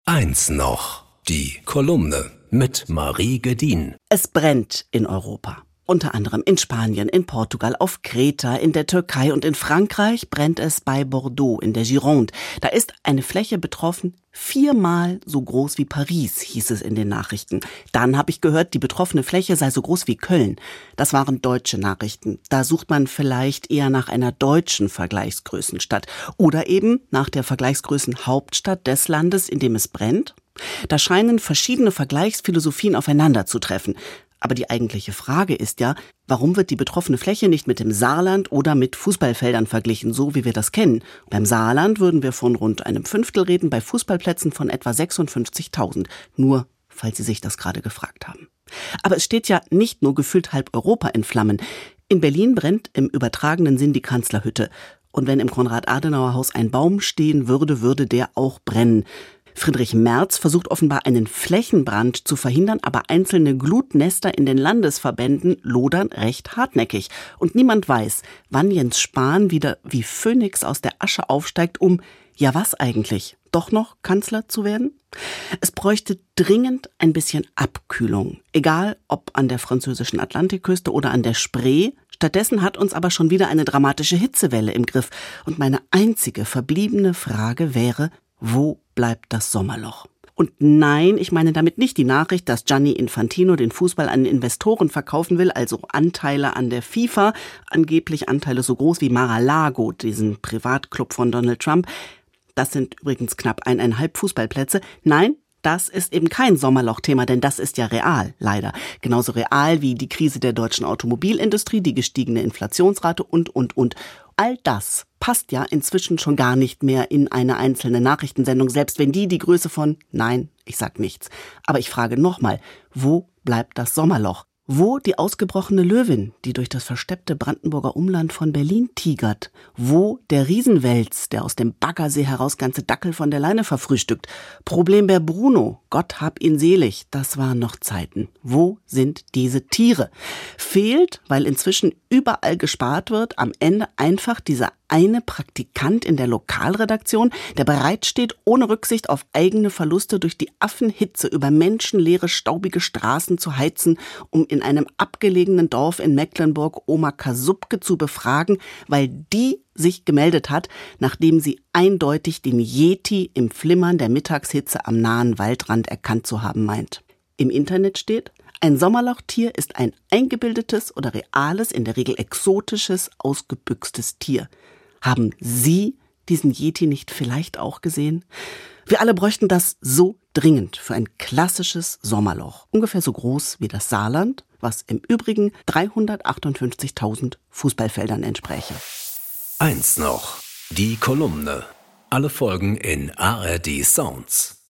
Eins noch, die Kolumne mit Marie Gedin. Es brennt in Europa. Unter anderem in Spanien, in Portugal, auf Kreta, in der Türkei und in Frankreich brennt es bei Bordeaux in der Gironde. Da ist eine Fläche betroffen, 4-mal so groß wie Paris, hieß es in den Nachrichten. Dann habe ich gehört, die betroffene Fläche sei so groß wie Köln. Das waren deutsche Nachrichten. Da sucht man vielleicht eher nach einer deutschen Vergleichsgrößenstadt oder eben nach der Vergleichsgrößenhauptstadt des Landes, in dem es brennt. Da scheinen verschiedene Vergleichsphilosophien aufeinanderzutreffen. Aber die eigentliche Frage ist ja, warum wird die betroffene Fläche nicht mit dem Saarland oder mit Fußballfeldern verglichen, so wie wir das kennen? Beim Saarland würden wir von rund einem Fünftel reden, bei Fußballplätzen von etwa 56.000. Nur, falls Sie sich das gerade gefragt haben. Aber es steht ja nicht nur gefühlt halb Europa in Flammen. In Berlin brennt im übertragenen Sinn die Kanzlerhütte. Und wenn im Konrad-Adenauer-Haus ein Baum stehen würde, würde der auch brennen. Friedrich Merz versucht offenbar einen Flächenbrand zu verhindern, aber einzelne Glutnester in den Landesverbänden lodern recht hartnäckig. Und niemand weiß, wann Jens Spahn wieder wie Phönix aus der Asche aufsteigt, um, ja was eigentlich, doch noch Kanzler zu werden? Es bräuchte dringend ein bisschen Abkühlung, egal ob an der französischen Atlantikküste oder an der Spree. Stattdessen hat uns aber schon wieder eine dramatische Hitzewelle im Griff. Und meine einzige verbliebene Frage wäre, wo bleibt das Sommerloch? Und nein, ich meine damit nicht die Nachricht, dass Gianni Infantino den Fußball an Investoren verkaufen will, also Anteile an der FIFA, angeblich Anteile so groß wie Mar-a-Lago, diesen Privatclub von Donald Trump. Das sind übrigens knapp 1,5 Fußballplätze. Nein, das ist eben kein Sommerloch-Thema, denn das ist ja real, leider. Genauso real wie die Krise der deutschen Automobilindustrie, die gestiegene Inflationsrate und. All das passt ja inzwischen schon gar nicht mehr in eine einzelne Nachrichtensendung, selbst wenn die Größe von, nein, ich sag nichts. Aber ich frage nochmal, wo bleibt das Sommerloch? Wo die ausgebrochene Löwin, die durch das versteppte Brandenburger Umland von Berlin tigert? Wo der Riesenwels, der aus dem Baggersee heraus ganze Dackel von der Leine verfrühstückt? Problembär Bruno, Gott hab ihn selig, das waren noch Zeiten. Wo sind diese Tiere? Fehlt, weil inzwischen überall gespart wird, am Ende einfach dieser eine Praktikant in der Lokalredaktion, der bereitsteht, ohne Rücksicht auf eigene Verluste durch die Affenhitze über menschenleere, staubige Straßen zu heizen, um in einem abgelegenen Dorf in Mecklenburg Oma Kasubke zu befragen, weil die sich gemeldet hat, nachdem sie eindeutig den Yeti im Flimmern der Mittagshitze am nahen Waldrand erkannt zu haben meint. Im Internet steht: Ein Sommerlochtier ist ein eingebildetes oder reales, in der Regel exotisches, ausgebüxtes Tier. Haben Sie diesen Yeti nicht vielleicht auch gesehen? Wir alle bräuchten das so dringend für ein klassisches Sommerloch. Ungefähr so groß wie das Saarland, was im Übrigen 358.000 Fußballfeldern entspräche. Eins noch, die Kolumne. Alle Folgen in ARD Sounds.